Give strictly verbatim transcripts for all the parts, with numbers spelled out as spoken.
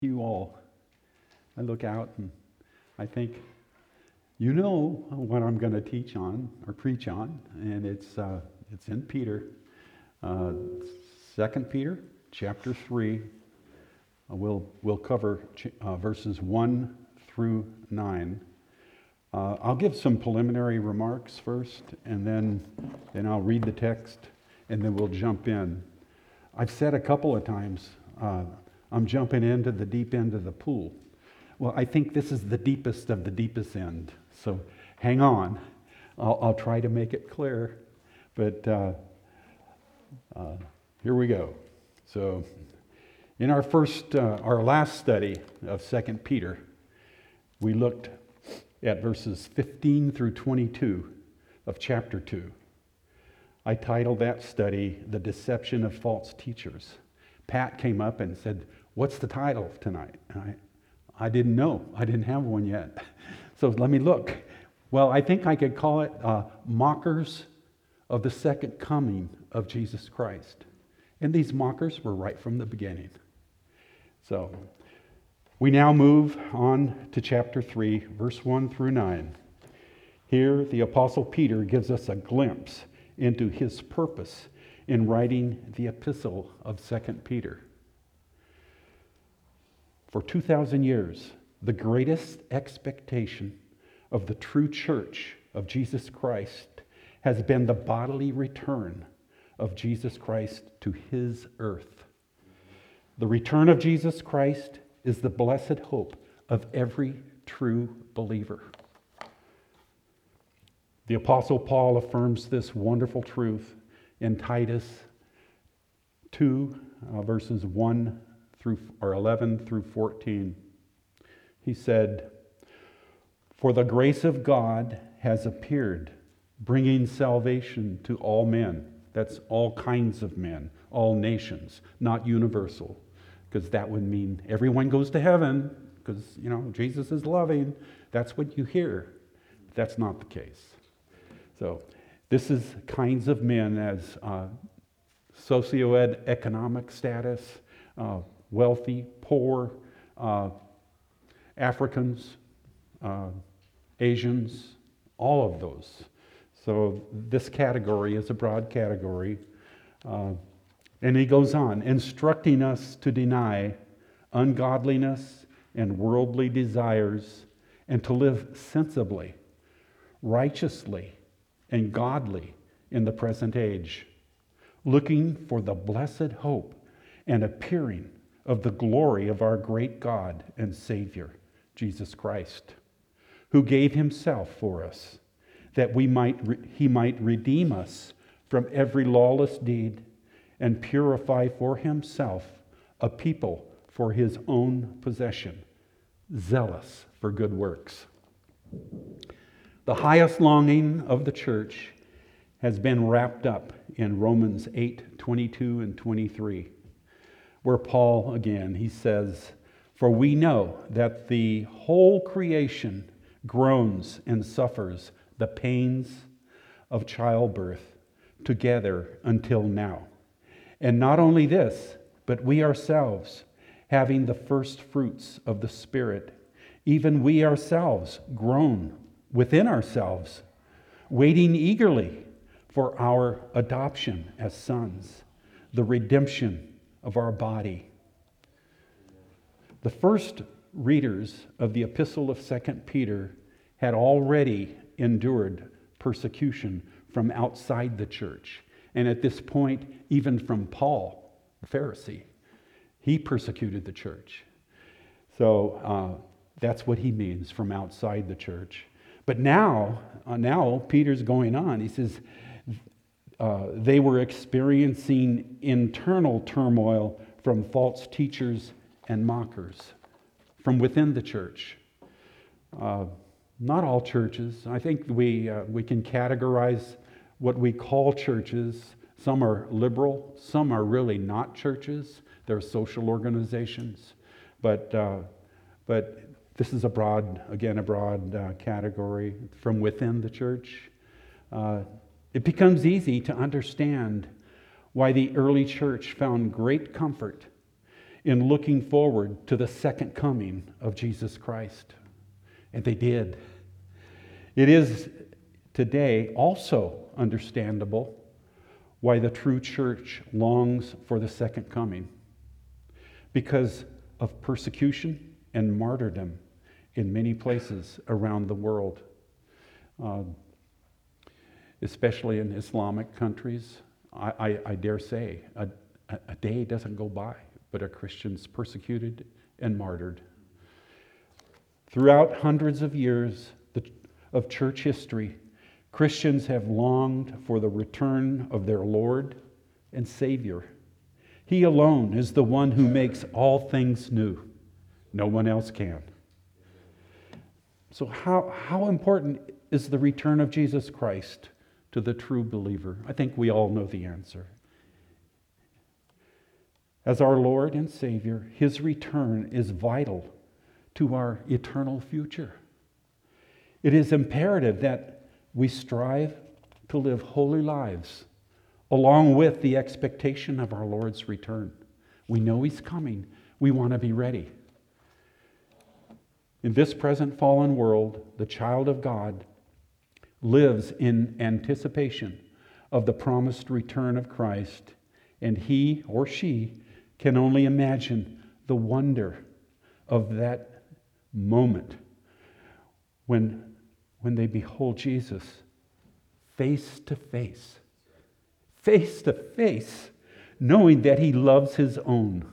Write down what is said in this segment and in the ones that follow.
You all. I look out and I think, you know what I'm going to teach on or preach on, and it's uh, it's in Peter, uh, Second Peter, chapter three. Uh, we'll we'll cover uh, verses one through nine. Uh, I'll give some preliminary remarks first, and then then I'll read the text, and then we'll jump in. I've said a couple of times, uh, I'm jumping into the deep end of the pool. Well, I think this is the deepest of the deepest end. So hang on. I'll, I'll try to make it clear. But uh, uh, here we go. So in our first, uh, our last study of Second Peter, we looked at verses fifteen through twenty-two of chapter two. I titled that study, The Deception of False Teachers. Pat came up and said, "What's the title tonight?" And I, I didn't know. I didn't have one yet. So let me look. Well, I think I could call it uh, Mockers of the Second Coming of Jesus Christ. And these mockers were right from the beginning. So we now move on to chapter three, verse one through nine. Here, the Apostle Peter gives us a glimpse into his purpose in writing the epistle of Second Peter. For two thousand years, the greatest expectation of the true church of Jesus Christ has been the bodily return of Jesus Christ to his earth. The return of Jesus Christ is the blessed hope of every true believer. The Apostle Paul affirms this wonderful truth in Titus two, uh, verses one through or eleven through fourteen. He said, "For the grace of God has appeared, bringing salvation to all men." That's all kinds of men, all nations, not universal, because that would mean everyone goes to heaven, because, you know, Jesus is loving. That's what you hear. That's not the case. So this is kinds of men as uh, socioeconomic status, uh, wealthy, poor, uh, Africans, uh, Asians, all of those. So this category is a broad category. Uh, and he goes on, instructing us to deny ungodliness and worldly desires and to live sensibly, righteously, and godly in the present age, looking for the blessed hope and appearing of the glory of our great God and Savior, Jesus Christ, who gave himself for us, that we might re- he might redeem us from every lawless deed and purify for himself a people for his own possession, zealous for good works. The highest longing of the church has been wrapped up in Romans eight, twenty-two and twenty-three, where Paul, again, he says, "For we know that the whole creation groans and suffers the pains of childbirth together until now. And not only this, but we ourselves, having the first fruits of the Spirit, even we ourselves groan within ourselves, waiting eagerly for our adoption as sons, the redemption of our body." The first readers of the epistle of Second Peter had already endured persecution from outside the church. And at this point, even from Paul, the Pharisee, he persecuted the church. So uh, that's what he means, from outside the church. But now, uh, now Peter's going on. He says uh, they were experiencing internal turmoil from false teachers and mockers from within the church. Uh, not all churches. I think we uh, we can categorize what we call churches. Some are liberal. Some are really not churches. They're social organizations. But uh, but this is a broad, again, a broad uh, category from within the church. Uh, it becomes easy to understand why the early church found great comfort in looking forward to the second coming of Jesus Christ. And they did. It is today also understandable why the true church longs for the second coming, because of persecution and martyrdom in many places around the world, uh, especially in Islamic countries. I, I, I dare say a, a day doesn't go by but are Christians persecuted and martyred. Throughout hundreds of years of church history, Christians have longed for the return of their Lord and Savior. He alone is the one who makes all things new. No one else can. So how, how important is the return of Jesus Christ to the true believer? I think we all know the answer. As our Lord and Savior, His return is vital to our eternal future. It is imperative that we strive to live holy lives along with the expectation of our Lord's return. We know He's coming. We want to be ready. In this present fallen world, the child of God lives in anticipation of the promised return of Christ, and he or she can only imagine the wonder of that moment when, when they behold Jesus face to face, face to face, knowing that He loves His own.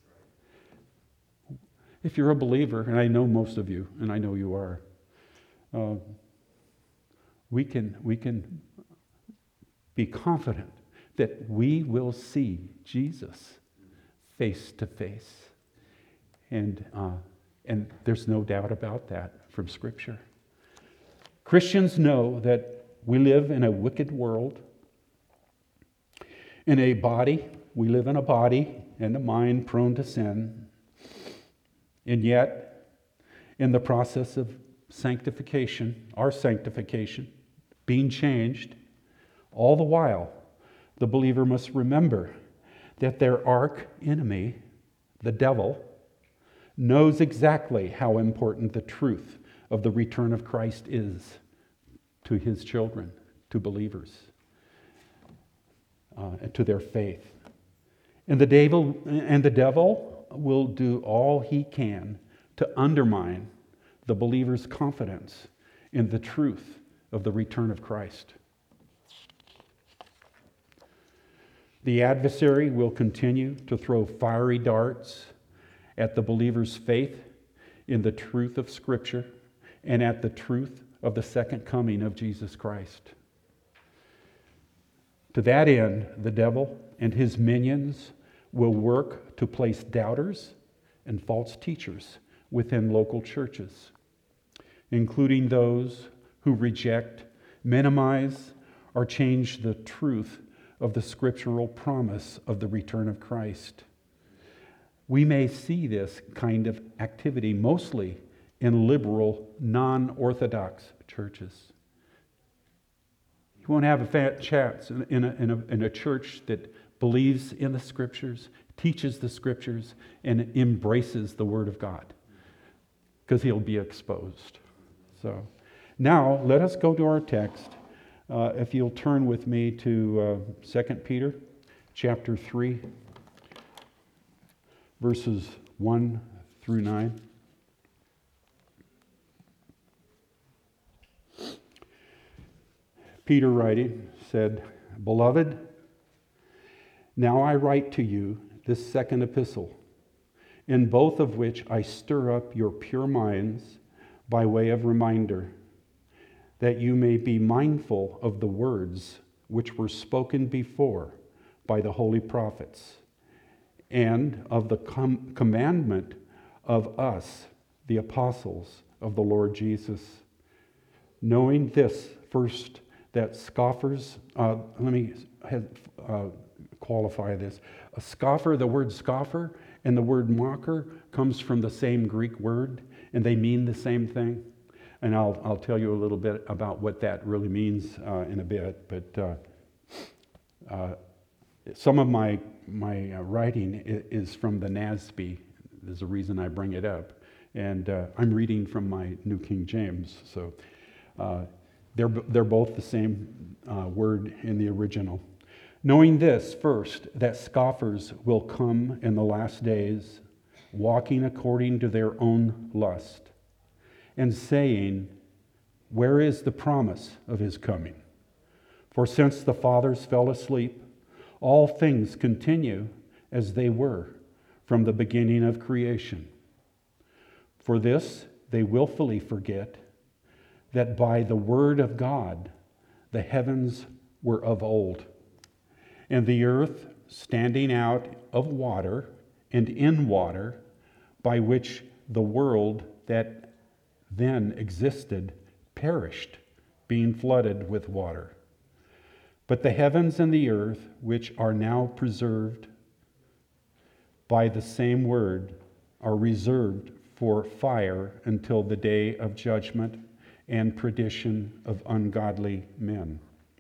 If you're a believer, and I know most of you, and I know you are, uh, we can we can be confident that we will see Jesus face to face, and uh, and there's no doubt about that from Scripture. Christians know that we live in a wicked world, in a body. We live in a body and a mind prone to sin. And yet, in the process of sanctification, our sanctification, being changed, all the while, the believer must remember that their arch enemy, the devil, knows exactly how important the truth of the return of Christ is to his children, to believers, uh, and to their faith. And the devil, and the devil will do all he can to undermine the believer's confidence in the truth of the return of Christ. The adversary will continue to throw fiery darts at the believer's faith in the truth of Scripture and at the truth of the second coming of Jesus Christ. To that end, the devil and his minions will work to place doubters and false teachers within local churches, including those who reject, minimize, or change the truth of the scriptural promise of the return of Christ. We may see this kind of activity mostly in liberal, non-Orthodox churches. You won't have a fat chance in a, in, a, in a church that believes in the Scriptures, teaches the Scriptures, and embraces the Word of God, because he'll be exposed. So now let us go to our text. Uh, if you'll turn with me to uh, Second Peter chapter three, verses one through nine. Peter writing said, "Beloved, now I write to you this second epistle, in both of which I stir up your pure minds by way of reminder, that you may be mindful of the words which were spoken before by the holy prophets, and of the com- commandment of us, the apostles of the Lord Jesus, knowing this first, that scoffers, uh, let me have, uh, qualify this. A scoffer, the word scoffer and the word mocker comes from the same Greek word, and they mean the same thing. And I'll I'll tell you a little bit about what that really means uh, in a bit. But uh, uh, some of my my uh, writing is from the N A S B. There's a reason I bring it up. And uh, I'm reading from my New King James. So uh, they're, they're both the same uh, word in the original. Knowing this first, that scoffers will come in the last days, walking according to their own lust, and saying, where is the promise of his coming? For since the fathers fell asleep, all things continue as they were from the beginning of creation. For this they willfully forget that by the word of God the heavens were of old, and the earth standing out of water and in water, by which the world that then existed perished, being flooded with water. But the heavens and the earth, which are now preserved by the same word, are reserved for fire until the day of judgment and perdition of ungodly men.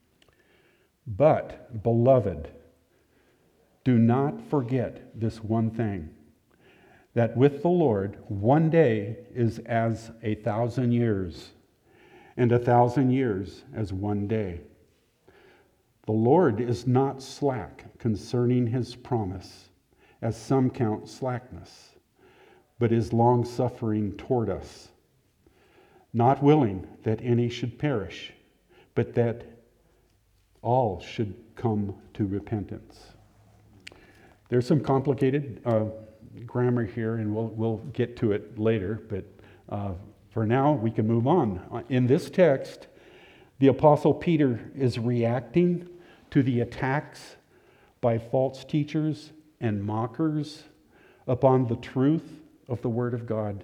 But, beloved, do not forget this one thing, that with the Lord one day is as a thousand years, and a thousand years as one day. The Lord is not slack concerning his promise, as some count slackness, but is long-suffering toward us, not willing that any should perish, but that all should come to repentance. There's some complicated uh, grammar here, and we'll, we'll get to it later, but uh, for now, we can move on. In this text, the Apostle Peter is reacting to the attacks by false teachers and mockers upon the truth of the Word of God.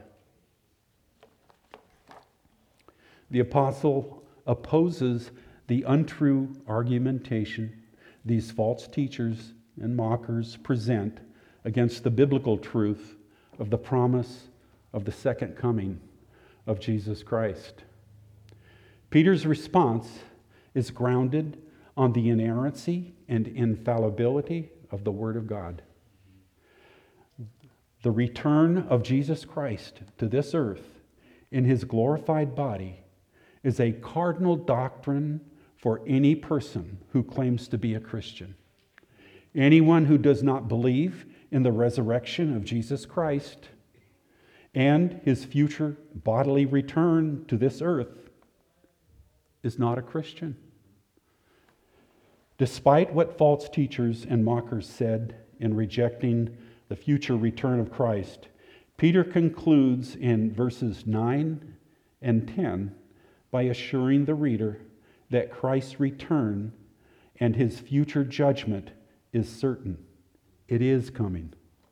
The apostle opposes the untrue argumentation these false teachers and mockers present against the biblical truth of the promise of the second coming of Jesus Christ. Peter's response is grounded on the inerrancy and infallibility of the Word of God. The return of Jesus Christ to this earth in his glorified body is a cardinal doctrine for any person who claims to be a Christian. Anyone who does not believe in the resurrection of Jesus Christ and his future bodily return to this earth is not a Christian. Despite what false teachers and mockers said in rejecting the future return of Christ, Peter concludes in verses nine and ten by assuring the reader that Christ's return and his future judgment is certain. It is coming.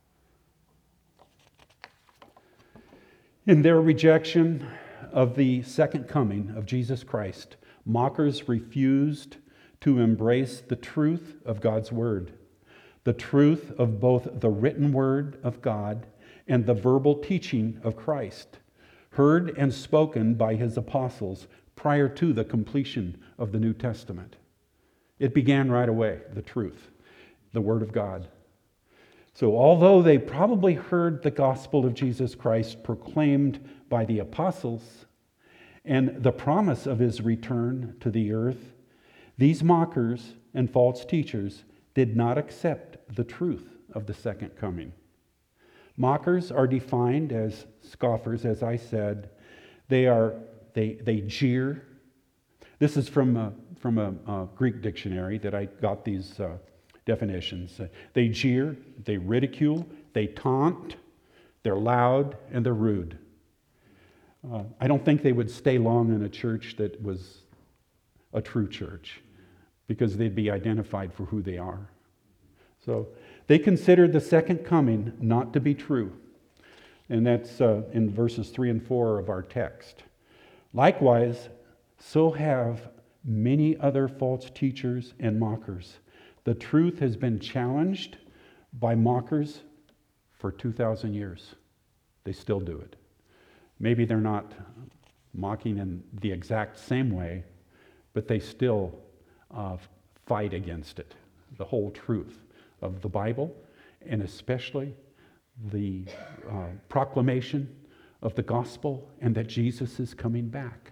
In their rejection of the second coming of Jesus Christ, mockers refused to embrace the truth of God's Word, the truth of both the written Word of God and the verbal teaching of Christ, heard and spoken by his apostles prior to the completion of the New Testament. It began right away, the truth, the Word of God. So although they probably heard the gospel of Jesus Christ proclaimed by the apostles and the promise of his return to the earth, these mockers and false teachers did not accept the truth of the second coming. Mockers are defined as scoffers, as I said. They are they they jeer. This is from a, from a, a Greek dictionary that I got these uh, definitions. They jeer, they ridicule, they taunt, they're loud, and they're rude. Uh, I don't think they would stay long in a church that was a true church, because they'd be identified for who they are. So they considered the second coming not to be true. And that's uh, in verses three and four of our text. Likewise, so have many other false teachers and mockers. The truth has been challenged by mockers for two thousand years. They still do it. Maybe they're not mocking in the exact same way, but they still uh, fight against it, the whole truth of the Bible, and especially the uh, proclamation of the gospel and that Jesus is coming back.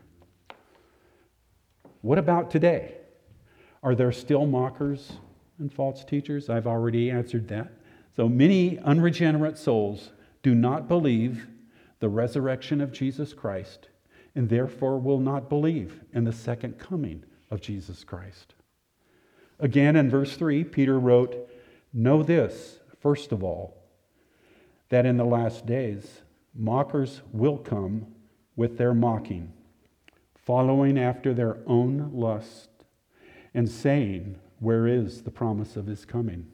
What about today? Are there still mockers and false teachers? I've already answered that. So many unregenerate souls do not believe the resurrection of Jesus Christ and therefore will not believe in the second coming of Jesus Christ. Again, in verse three, Peter wrote, "Know this, first of all, that in the last days mockers will come with their mocking, following after their own lust, and saying, 'Where is the promise of his coming?'"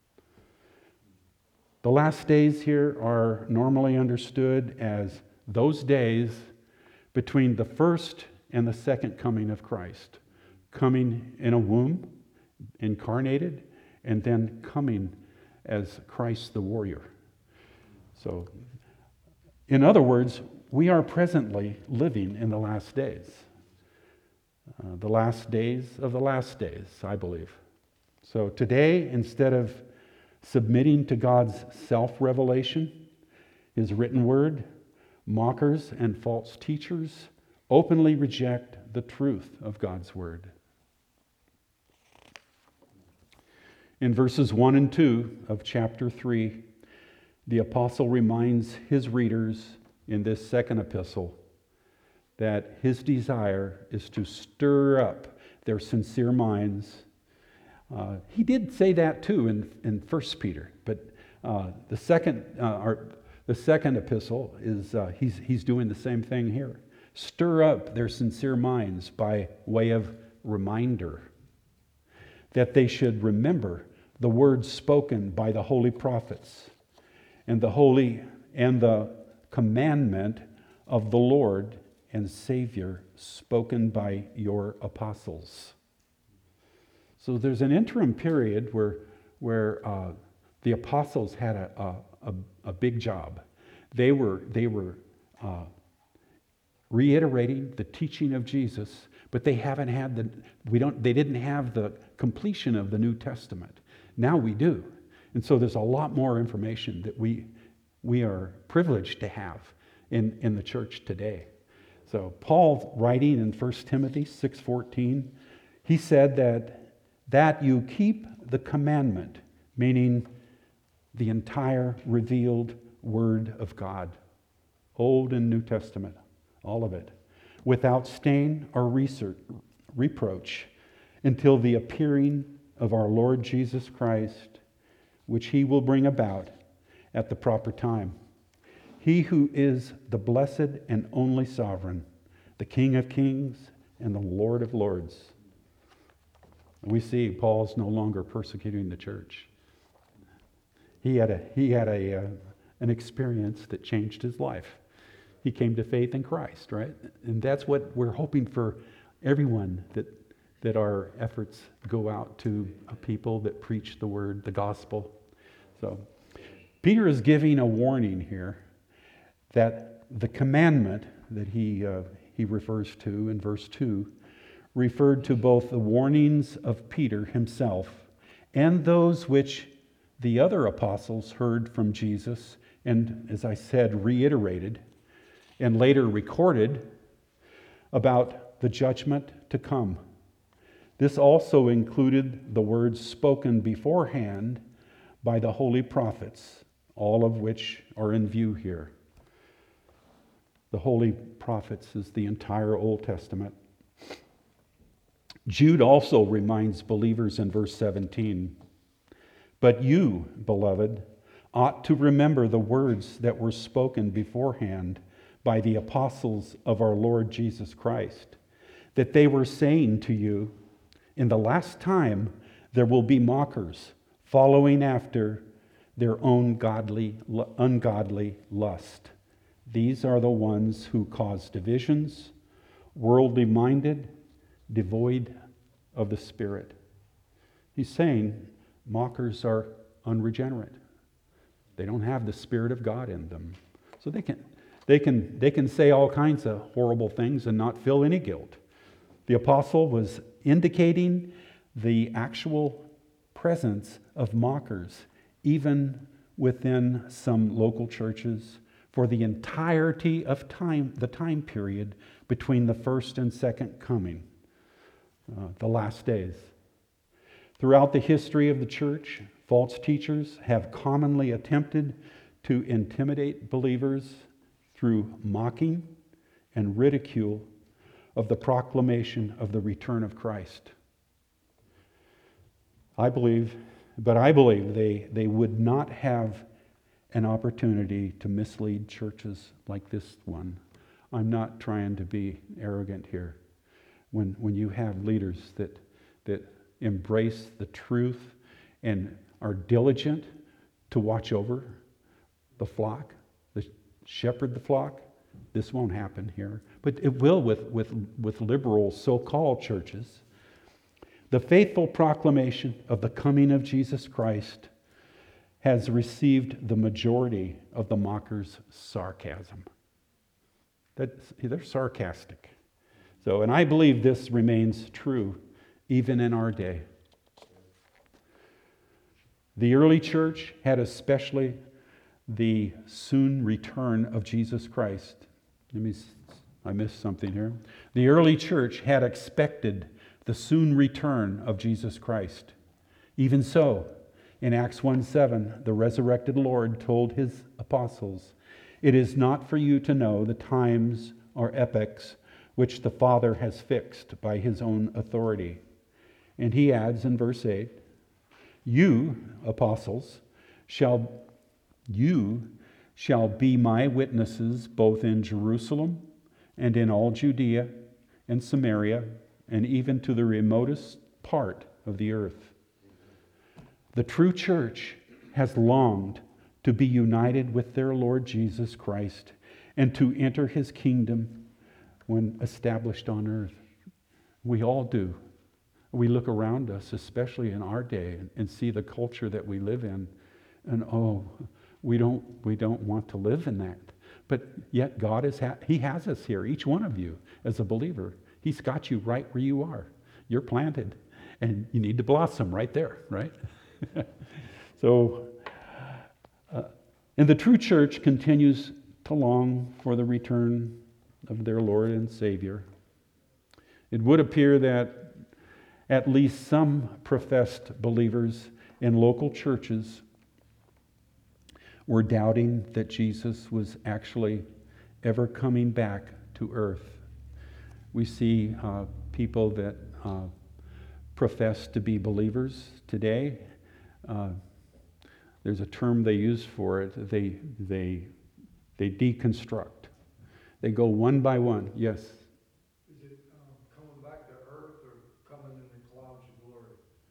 The last days here are normally understood as those days between the first and the second coming of Christ, coming in a womb, incarnated, and then coming as Christ the warrior. So, in other words, we are presently living in the last days. Uh, the last days of the last days, I believe. So today, instead of submitting to God's self-revelation, His written word, mockers and false teachers openly reject the truth of God's word. In verses one and two of chapter three, the apostle reminds his readers in this second epistle that his desire is to stir up their sincere minds. Uh, he did say that too in, in First Peter, but uh, the second uh, or the second epistle is uh, he's he's doing the same thing here. Stir up their sincere minds by way of reminder that they should remember the words spoken by the holy prophets and the holy and the commandment of the Lord and Savior spoken by your apostles. So there's an interim period where where uh, the apostles had a, a, a, a big job. They were they were uh, reiterating the teaching of Jesus, but they haven't had the we don't they didn't have the completion of the New Testament. Now we do, and so there's a lot more information that we we are privileged to have in in the church today. So Paul, writing in First Timothy six fourteen, he said that that you keep the commandment, meaning the entire revealed Word of God, Old and New Testament, all of it, without stain or research, reproach, until the appearing of our Lord Jesus Christ, which He will bring about at the proper time. He who is the blessed and only sovereign, the King of kings and the Lord of lords. We see Paul's no longer persecuting the church. He had a he had a uh, an experience that changed his life. He came to faith in Christ, right? And that's what we're hoping for everyone, that that our efforts go out to a people that preach the word, the gospel. So Peter is giving a warning here that the commandment that he uh, he refers to in verse two referred to both the warnings of Peter himself and those which the other apostles heard from Jesus and, as I said, reiterated and later recorded about the judgment to come. This also included the words spoken beforehand by the holy prophets, all of which are in view here. The holy prophets is the entire Old Testament. Jude also reminds believers in verse seventeen, "But you, beloved, ought to remember the words that were spoken beforehand by the apostles of our Lord Jesus Christ, that they were saying to you, in the last time there will be mockers, following after their own godly, ungodly lust. These are the ones who cause divisions, worldly minded, devoid of the Spirit." He's saying mockers are unregenerate. They don't have the Spirit of God in them. So they can they can they can say all kinds of horrible things and not feel any guilt. The apostle was indicating the actual presence of mockers, even within some local churches, for the entirety of time, the time period between the first and second coming, uh, the last days. Throughout the history of the church, false teachers have commonly attempted to intimidate believers through mocking and ridicule of the proclamation of the return of Christ. I believe, but I believe they, they would not have an opportunity to mislead churches like this one. I'm not trying to be arrogant here. When, when you have leaders that, that embrace the truth and are diligent to watch over the flock, the shepherd the flock, this won't happen here. But it will with, with, with liberal so-called churches. The faithful proclamation of the coming of Jesus Christ has received the majority of the mockers' sarcasm. That, they're sarcastic. So, and I believe this remains true even in our day. The early church had especially the soon return of Jesus Christ. Let me, I missed something here. The early church had expected the soon return of Jesus Christ. Even so, in Acts one seven, the resurrected Lord told his apostles, "It is not for you to know the times or epochs which the Father has fixed by his own authority." And he adds in verse eight, "You, apostles, shall you shall be my witnesses both in Jerusalem and in all Judea and Samaria and even to the remotest part of the earth." The true church has longed to be united with their Lord Jesus Christ and to enter his kingdom when established on earth. We all do. We look around us, especially in our day, and see the culture that we live in, and oh, we don't we don't want to live in that. But yet God is ha- he has us here, each one of you, as a believer. He's got you right where you are. You're planted, and you need to blossom right there, right? so, uh, and the true church continues to long for the return of their Lord and Savior. It would appear that at least some professed believers in local churches were doubting that Jesus was actually ever coming back to earth. We see uh, people that uh, profess to be believers today. Uh, there's a term they use for it. They they they deconstruct. They go one by one. Yes. Is it um, coming back to earth or coming in the clouds of glory?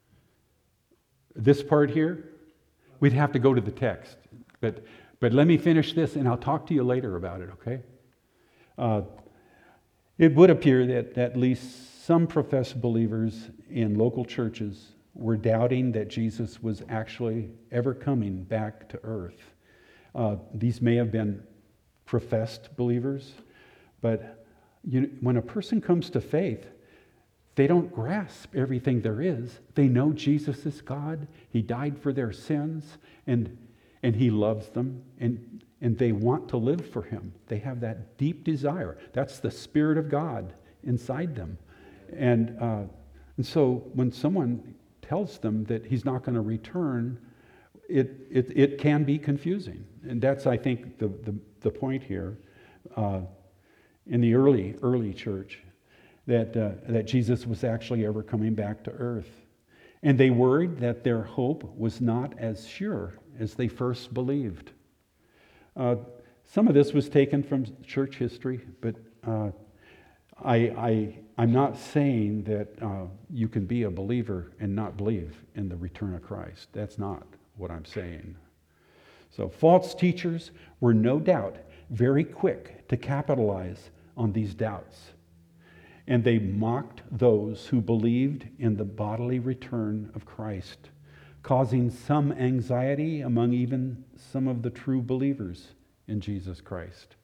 This part here, we'd have to go to the text. But but let me finish this, and I'll talk to you later about it. Okay. Uh, it would appear that at least some professed believers in local churches were doubting that Jesus was actually ever coming back to earth. Uh, these may have been professed believers, but you, when a person comes to faith, they don't grasp everything there is. They know Jesus is God. He died for their sins, and and He loves them, and and they want to live for Him. They have that deep desire. That's the Spirit of God inside them, and uh, and so when someone tells them that He's not going to return, it, it it can be confusing. And that's, I think, the, the, the point here uh, in the early, early church, that, uh, that Jesus was actually ever coming back to earth. And they worried that their hope was not as sure as they first believed. Uh, some of this was taken from church history, but uh, I, I, I'm not saying that uh, you can be a believer and not believe in the return of Christ. That's not what I'm saying. So false teachers were no doubt very quick to capitalize on these doubts. And they mocked those who believed in the bodily return of Christ, causing some anxiety among even some of the true believers in Jesus Christ.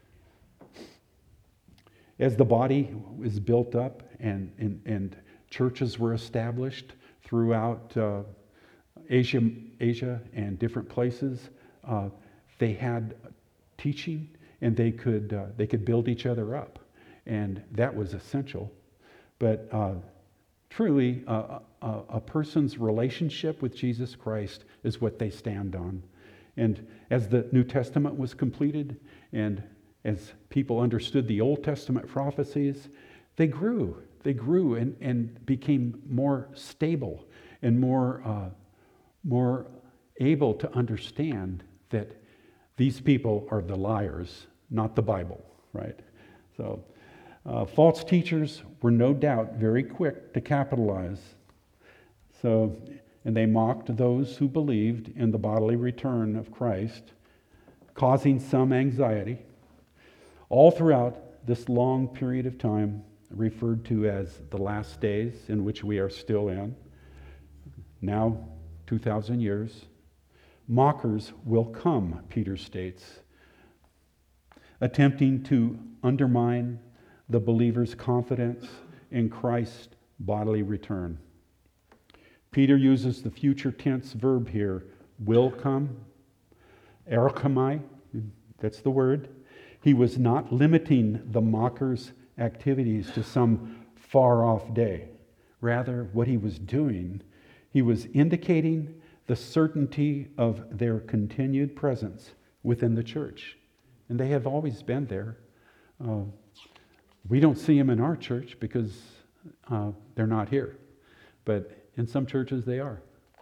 As the body was built up and, and, and churches were established throughout uh, Asia, Asia and different places, uh, they had teaching, and they could uh, they could build each other up, and that was essential. But uh, truly, uh, a, a person's relationship with Jesus Christ is what they stand on. And as the New Testament was completed, and as people understood the Old Testament prophecies, they grew. They grew and, and became more stable and more uh, more able to understand that these people are the liars, not the Bible, right? So, uh, false teachers were no doubt very quick to capitalize. So, and they mocked those who believed in the bodily return of Christ, causing some anxiety. All throughout this long period of time, referred to as the last days, in which we are still in, now two thousand years, mockers will come, Peter states, attempting to undermine the believer's confidence in Christ's bodily return. Peter uses the future tense verb here, will come, erchomai, that's the word. He was not limiting the mockers' activities to some far-off day. Rather, what he was doing, he was indicating the certainty of their continued presence within the church. And they have always been there. Uh, we don't see them in our church because uh, they're not here. But in some churches they are.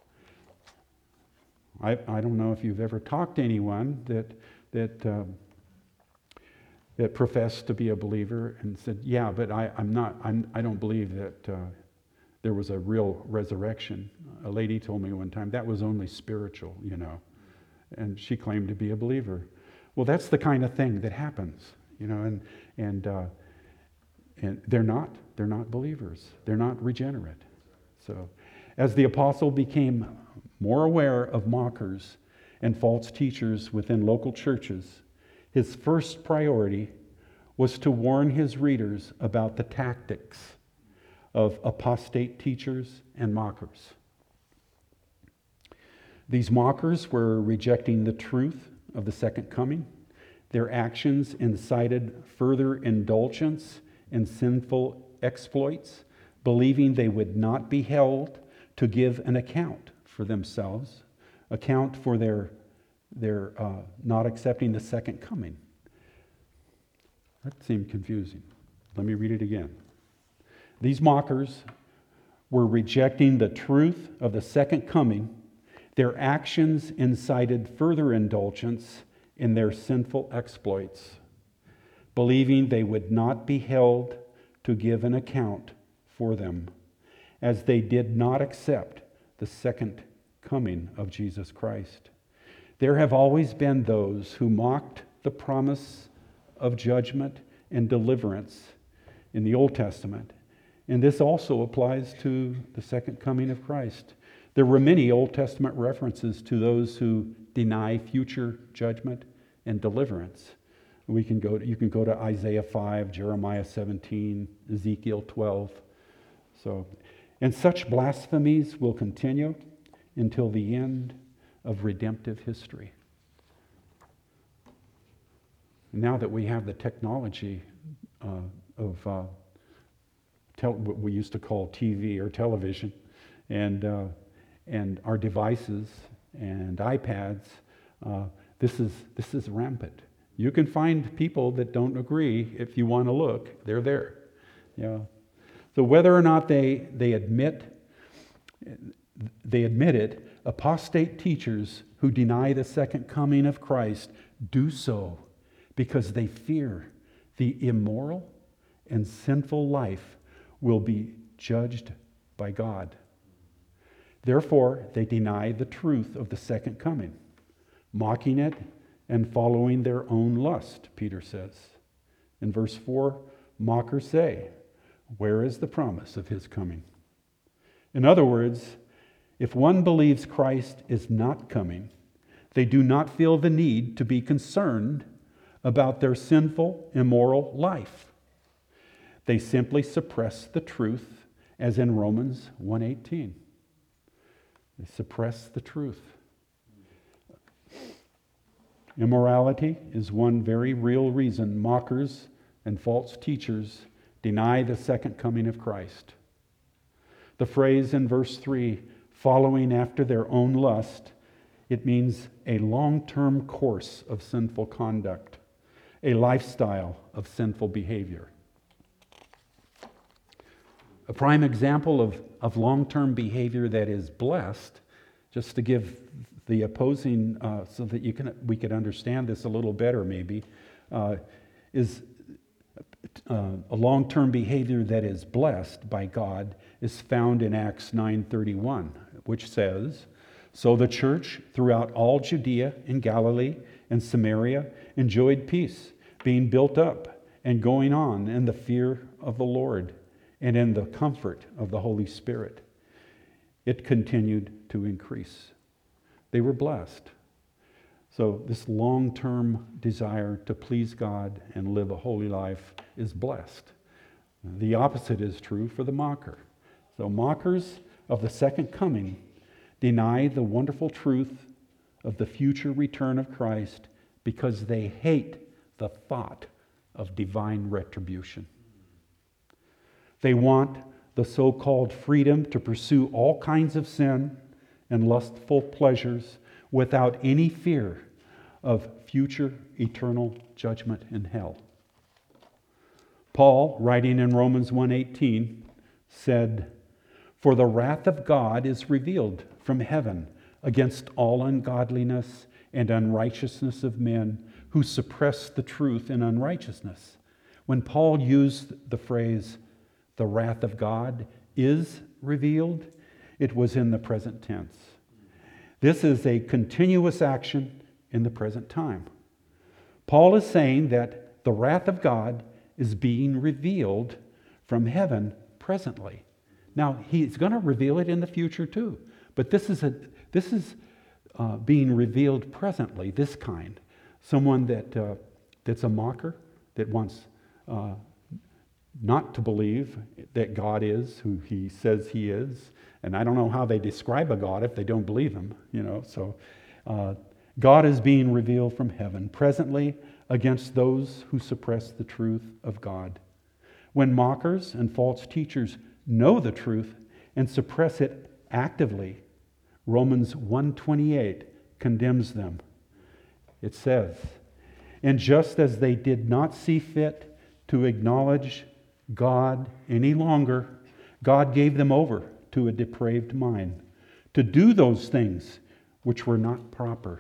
I, I don't know if you've ever talked to anyone that that uh, that professed to be a believer and said, "Yeah, but I, I'm not. I'm, I don't believe that uh, there was a real resurrection." A lady told me one time that was only spiritual, you know, and she claimed to be a believer. Well, that's the kind of thing that happens, you know, and and uh, and they're not. They're not believers. They're not regenerate. So, as the apostle became more aware of mockers and false teachers within local churches, his first priority was to warn his readers about the tactics of apostate teachers and mockers. These mockers were rejecting the truth of the second coming. Their actions incited further indulgence in sinful exploits, believing they would not be held to give an account for themselves, account for their, their uh, not accepting the second coming. That seemed confusing. Let me read it again. These mockers were rejecting the truth of the second coming. Their actions incited further indulgence in their sinful exploits, believing they would not be held to give an account for them, as they did not accept the second coming of Jesus Christ. There have always been those who mocked the promise of judgment and deliverance in the Old Testament, and this also applies to the second coming of Christ. There were many Old Testament references to those who deny future judgment and deliverance. We can go to, you can go to Isaiah five, Jeremiah seventeen, Ezekiel twelve. So, and such blasphemies will continue until the end of redemptive history. Now that we have the technology uh, of uh, tel- what we used to call T V or television, and uh, and our devices and iPads, uh, this is this is rampant. You can find people that don't agree if you want to look. They're there. Yeah. So whether or not they they admit they admit it, apostate teachers who deny the second coming of Christ do so because they fear the immoral and sinful life will be judged by God. Therefore, they deny the truth of the second coming, mocking it and following their own lust, Peter says. In verse four, mockers say, "Where is the promise of his coming?" In other words, if one believes Christ is not coming, they do not feel the need to be concerned about their sinful, immoral life. They simply suppress the truth, as in Romans one eighteen. They suppress the truth. Immorality is one very real reason mockers and false teachers deny the second coming of Christ. The phrase in verse three, following after their own lust, it means a long-term course of sinful conduct, a lifestyle of sinful behavior. A prime example of, of long-term behavior that is blessed, just to give the opposing, uh, so that you can we could understand this a little better maybe, uh, is uh, a long-term behavior that is blessed by God is found in Acts nine thirty-one, which says, "So the church throughout all Judea and Galilee and Samaria enjoyed peace, being built up and going on in the fear of the Lord and in the comfort of the Holy Spirit. It continued to increase." They were blessed. So this long-term desire to please God and live a holy life is blessed. The opposite is true for the mocker. So mockers of the second coming deny the wonderful truth of the future return of Christ because they hate the thought of divine retribution. They want the so-called freedom to pursue all kinds of sin and lustful pleasures without any fear of future eternal judgment in hell. Paul, writing in Romans one eighteen, said, "For the wrath of God is revealed from heaven against all ungodliness and unrighteousness of men who suppress the truth in unrighteousness." When Paul used the phrase, "the wrath of God is revealed," it was in the present tense. This is a continuous action in the present time. Paul is saying that the wrath of God is being revealed from heaven presently. Now, he's going to reveal it in the future too, but this is a this is uh, being revealed presently. This kind, someone that uh, that's a mocker, that wants uh, not to believe that God is who He says He is, and I don't know how they describe a God if they don't believe Him. You know, so uh, God is being revealed from heaven presently against those who suppress the truth of God. When mockers and false teachers know the truth and suppress it actively, Romans one twenty-eight condemns them. It says, "And just as they did not see fit to acknowledge God any longer, God gave them over to a depraved mind to do those things which were not proper,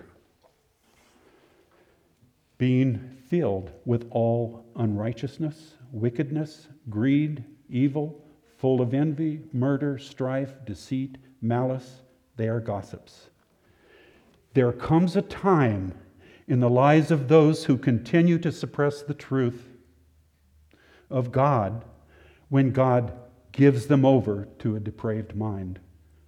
being filled with all unrighteousness, wickedness, greed, evil, full of envy, murder, strife, deceit, malice. They are gossips." There comes a time in the lives of those who continue to suppress the truth of God when God gives them over to a depraved mind,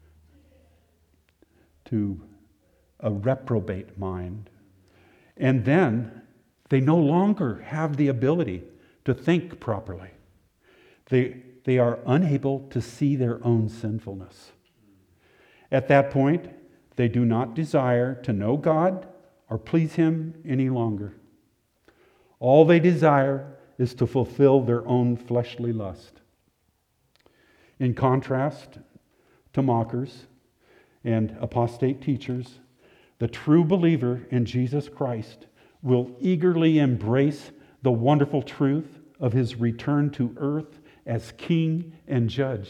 to a reprobate mind. And then they no longer have the ability to think properly. They, they are unable to see their own sinfulness. At that point, they do not desire to know God or please Him any longer. All they desire is to fulfill their own fleshly lust. In contrast to mockers and apostate teachers, the true believer in Jesus Christ will eagerly embrace the wonderful truth of His return to earth as King and Judge.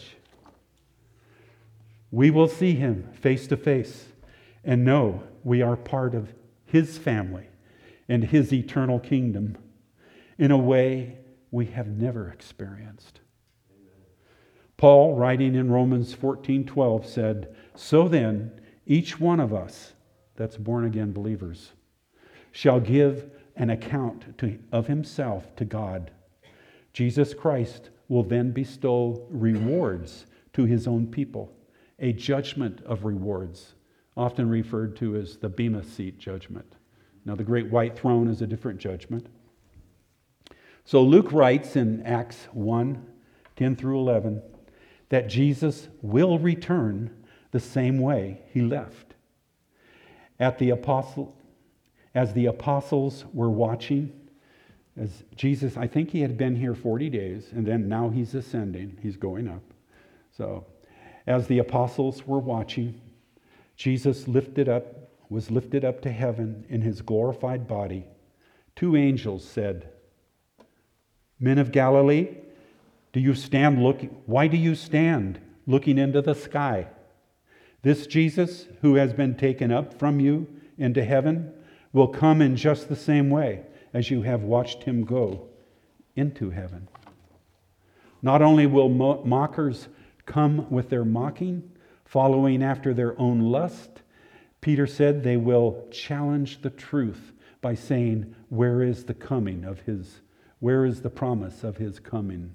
We will see Him face to face and know we are part of His family and His eternal kingdom in a way we have never experienced. Paul, writing in Romans fourteen twelve, said, "So then, each one of us," that's born-again believers, "shall give an account to, of himself to God. Jesus Christ will then bestow rewards to His own people, a judgment of rewards," often referred to as the Bema Seat judgment. Now, the great white throne is a different judgment. So Luke writes in Acts one ten through eleven, that Jesus will return the same way he left. At the apostle, as the apostles were watching, as Jesus, I think he had been here forty days, and then now he's ascending, he's going up. So, as the apostles were watching, Jesus lifted up, was lifted up to heaven in his glorified body. Two angels said, "Men of Galilee, do you stand looking, why do you stand looking into the sky? This Jesus who has been taken up from you into heaven will come in just the same way as you have watched him go into heaven." Not only will mo- mockers come with their mocking, following after their own lust, Peter said they will challenge the truth by saying, where is the coming of his, where is the promise of his coming?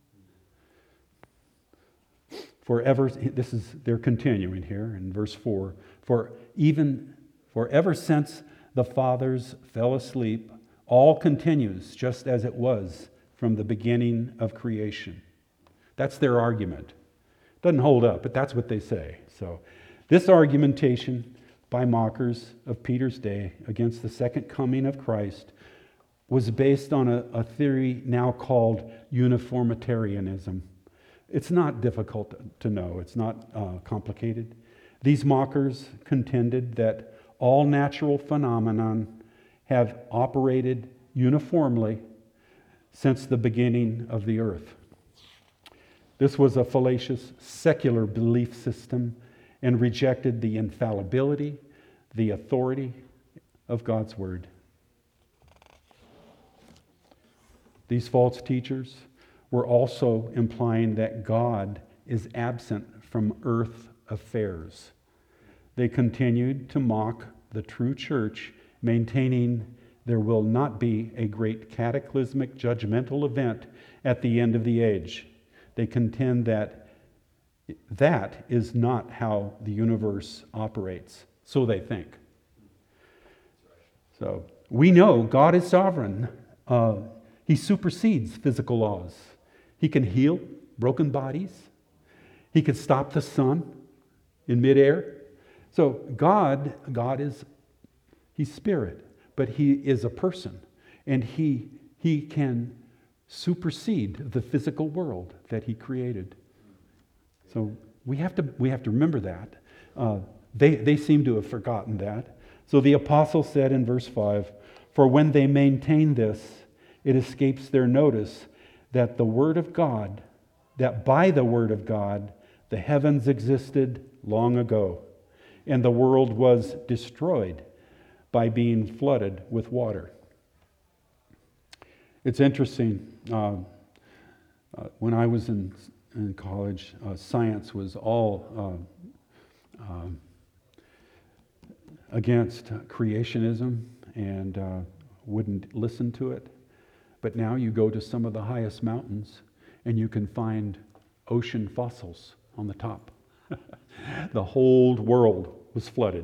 Forever, this is, they're continuing here in verse four, for even, for ever since the fathers fell asleep, all continues just as it was from the beginning of creation. That's their argument. Doesn't hold up, but that's what they say. So this argumentation by mockers of Peter's day against the second coming of Christ was based on a, a theory now called uniformitarianism. It's not difficult to know. It's not uh, complicated. These mockers contended that all natural phenomenon have operated uniformly since the beginning of the earth. This was a fallacious secular belief system and rejected the infallibility, the authority of God's word. These false teachers were also implying that God is absent from earth affairs. They continued to mock the true church, maintaining there will not be a great cataclysmic judgmental event at the end of the age. They contend that that is not how the universe operates. So they think. So we know God is sovereign. Uh, he supersedes physical laws. He can heal broken bodies. He can stop the sun in midair. So God, God is, he's spirit, but he is a person. And he, he can supersede the physical world that he created. So we have to we have to remember that. Uh, they, they seem to have forgotten that. So the apostle said in verse five, "For when they maintain this, it escapes their notice that the word of God, that by the word of God, the heavens existed long ago, and the world was destroyed by being flooded with water." It's interesting. Uh, uh, when I was in in college, uh, science was all uh, uh, against creationism and uh, wouldn't listen to it. But now you go to some of the highest mountains and you can find ocean fossils on the top. The whole world was flooded.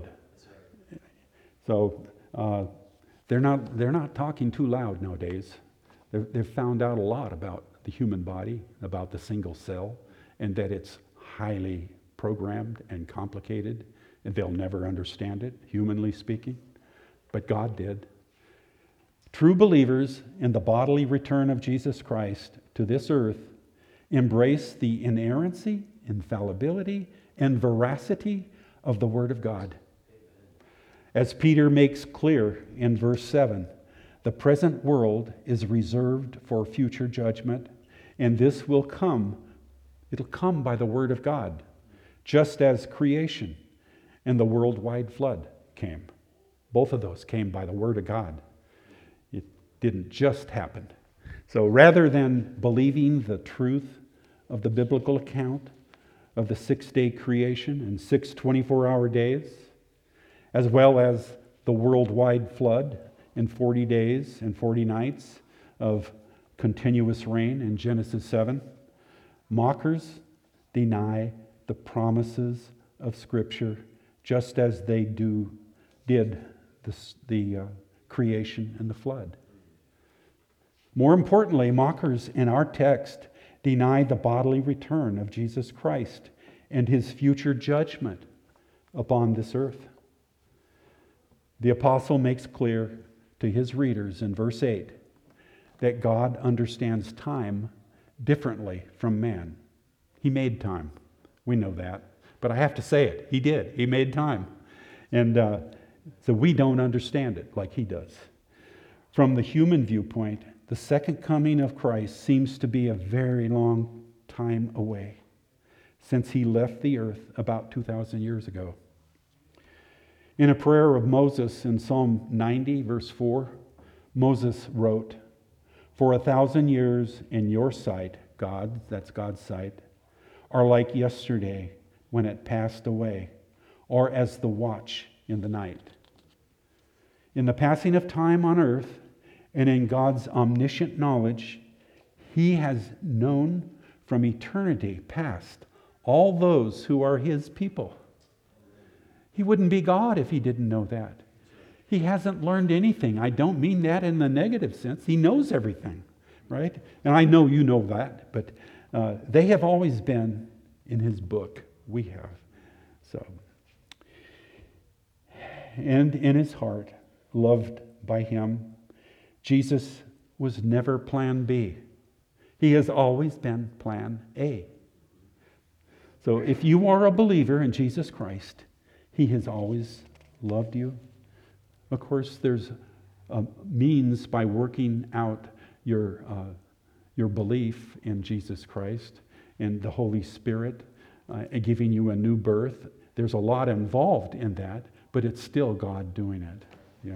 So uh, they're not they're not talking too loud nowadays. They've, they've found out a lot about the human body, about the single cell, and that it's highly programmed and complicated, and they'll never understand it, humanly speaking. But God did. True believers in the bodily return of Jesus Christ to this earth embrace the inerrancy, infallibility, and veracity of the Word of God. As Peter makes clear in verse seven, the present world is reserved for future judgment, and this will come, it'll come by the word of God, just as creation and the worldwide flood came. Both of those came by the word of God. It didn't just happen. So rather than believing the truth of the biblical account of the six-day creation and six twenty-four hour days, as well as the worldwide flood in forty days and forty nights of continuous rain in Genesis seven, mockers deny the promises of Scripture just as they do did the, the uh, creation and the flood. More importantly, mockers in our text deny the bodily return of Jesus Christ and his future judgment upon this earth. The apostle makes clear to his readers in verse eight that God understands time differently from man. He made time. We know that. But I have to say it. He did. He made time. And uh, so we don't understand it like he does. From the human viewpoint, the second coming of Christ seems to be a very long time away, since he left the earth about two thousand years ago. In a prayer of Moses in Psalm ninety, verse four, Moses wrote, "For a thousand years in your sight, God," that's God's sight, "are like yesterday when it passed away, or as the watch in the night." In the passing of time on earth and in God's omniscient knowledge, he has known from eternity past all those who are his people. He wouldn't be God if he didn't know that. He hasn't learned anything. I don't mean that in the negative sense. He knows everything, right? And I know you know that, but uh, they have always been in his book. We have. So, and in his heart, loved by him, Jesus was never plan B. He has always been plan A. So if you are a believer in Jesus Christ, he has always loved you. Of course, there's a means by working out your, uh, your belief in Jesus Christ and the Holy Spirit uh, giving you a new birth. There's a lot involved in that, but it's still God doing it. Yeah.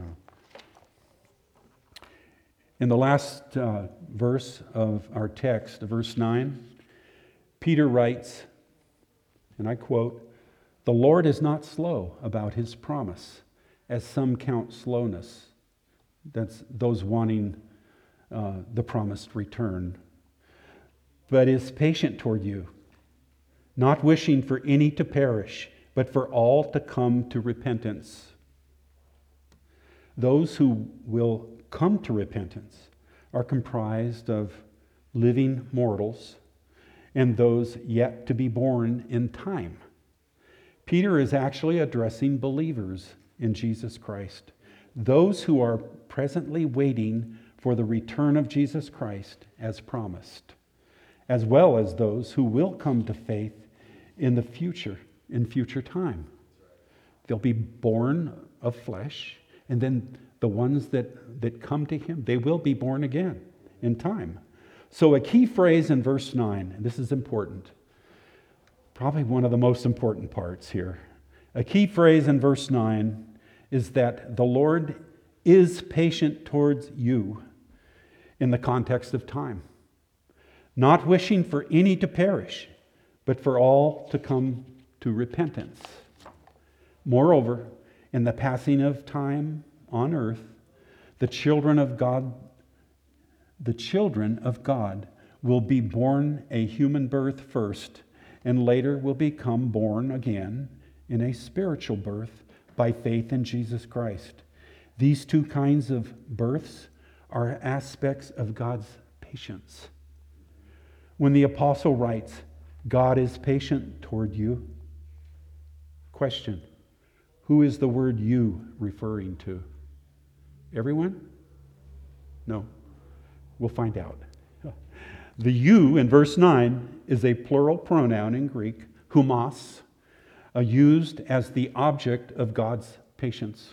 In the last uh, verse of our text, verse nine, Peter writes, and I quote, "The Lord is not slow about his promise, as some count slowness." That's those wanting uh, the promised return. "But is patient toward you, not wishing for any to perish, but for all to come to repentance." Those who will come to repentance are comprised of living mortals and those yet to be born in time. Peter is actually addressing believers in Jesus Christ, those who are presently waiting for the return of Jesus Christ as promised, as well as those who will come to faith in the future, in future time. They'll be born of flesh, and then the ones that, that come to him, they will be born again in time. So a key phrase in verse nine, and this is important, probably one of the most important parts here. A key phrase in verse nine is that the Lord is patient towards you in the context of time, not wishing for any to perish, but for all to come to repentance. Moreover, in the passing of time on earth, the children of God, the children of God will be born a human birth first, and later will become born again in a spiritual birth by faith in Jesus Christ. These two kinds of births are aspects of God's patience. When the apostle writes, "God is patient toward you," question, who is the word "you" referring to? Everyone? No. We'll find out. The "you" in verse nine is a plural pronoun in Greek, humos, uh, used as the object of God's patience.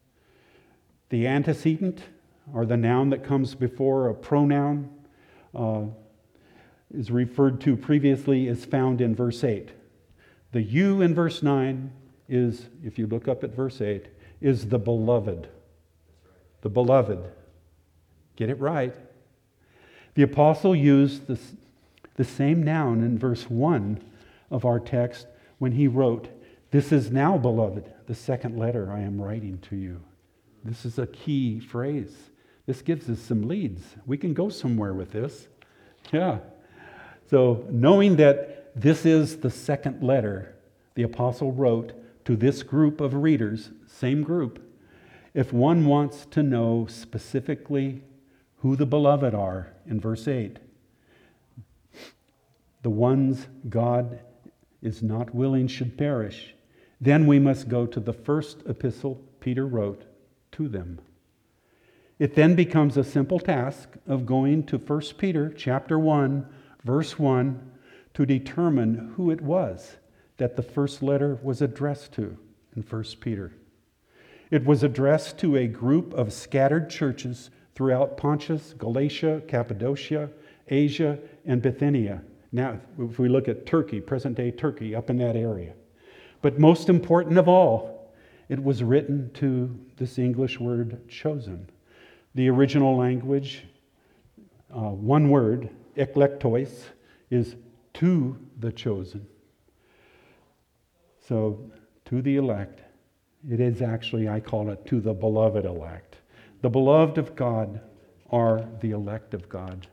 The antecedent, or the noun that comes before a pronoun, uh, is referred to previously is found in verse eight. The "you" in verse nine is, if you look up at verse eight, is the beloved. The beloved. Get it right. The apostle used this, the same noun in verse one of our text when he wrote, "This is now, beloved, the second letter I am writing to you." This is a key phrase. This gives us some leads. We can go somewhere with this. Yeah. So knowing that this is the second letter the apostle wrote to this group of readers, same group, if one wants to know specifically who the beloved are in verse eight, the ones God is not willing should perish, then we must go to the first epistle Peter wrote to them. It then becomes a simple task of going to First Peter chapter one, verse one, to determine who it was that the first letter was addressed to in First Peter. It was addressed to a group of scattered churches throughout Pontus, Galatia, Cappadocia, Asia, and Bithynia. Now, if we look at Turkey, present-day Turkey, up in that area. But most important of all, it was written to this English word, chosen. The original language, uh, one word, eklektois, is to the chosen. So, to the elect. It is actually, I call it, to the beloved elect. The beloved of God are the elect of God.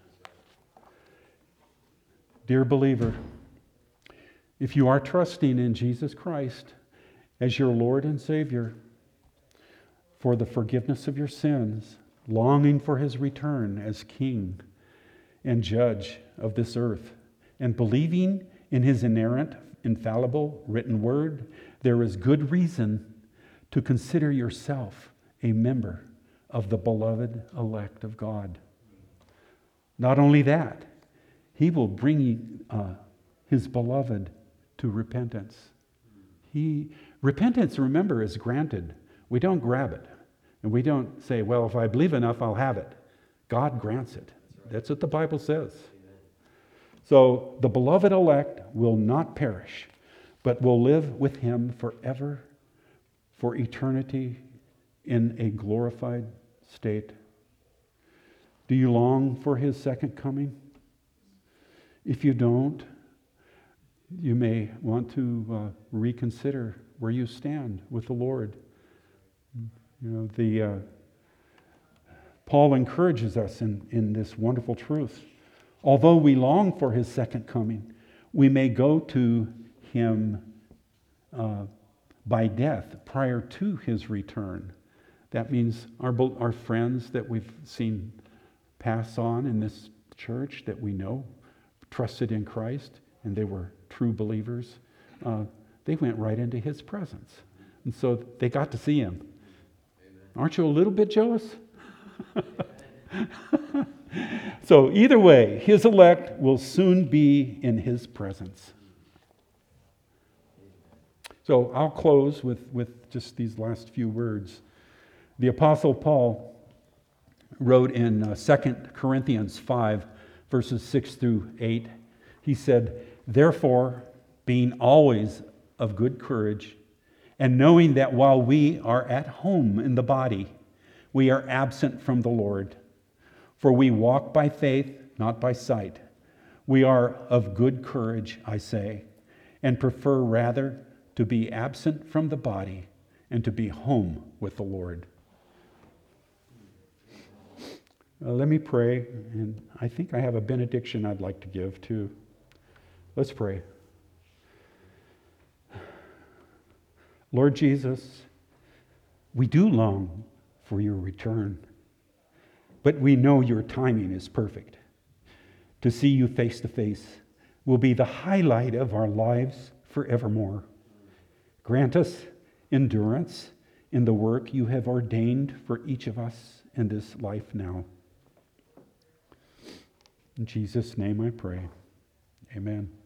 Dear believer, if you are trusting in Jesus Christ as your Lord and Savior for the forgiveness of your sins, longing for his return as King and Judge of this earth, and believing in his inerrant, infallible, written word, there is good reason to consider yourself a member of the beloved elect of God. Not only that, he will bring uh, his beloved to repentance. He repentance, remember, is granted. We don't grab it. And we don't say, well, if I believe enough, I'll have it. God grants it. That's what the Bible says. So the beloved elect will not perish, but will live with him forever, for eternity, in a glorified state. Do you long for his second coming? If you don't, you may want to uh, reconsider where you stand with the Lord. You know, the uh, Paul encourages us in, in this wonderful truth. Although we long for his second coming, we may go to him uh, by death prior to his return. That means our, our friends that we've seen pass on in this church that we know, trusted in Christ, and they were true believers, uh, they went right into his presence. And so they got to see him. Amen. Aren't you a little bit jealous? So either way, his elect will soon be in his presence. So I'll close with, with just these last few words. The Apostle Paul wrote in uh, Second Corinthians five, verses six through eight. He said, "Therefore, being always of good courage, and knowing that while we are at home in the body, we are absent from the Lord. For we walk by faith, not by sight. We are of good courage, I say, and prefer rather to be absent from the body and to be home with the Lord." Uh, let me pray, and I think I have a benediction I'd like to give too. Let's pray. Lord Jesus, we do long for your return, but we know your timing is perfect. To see you face to face will be the highlight of our lives forevermore. Grant us endurance in the work you have ordained for each of us in this life now. In Jesus' name I pray. Amen.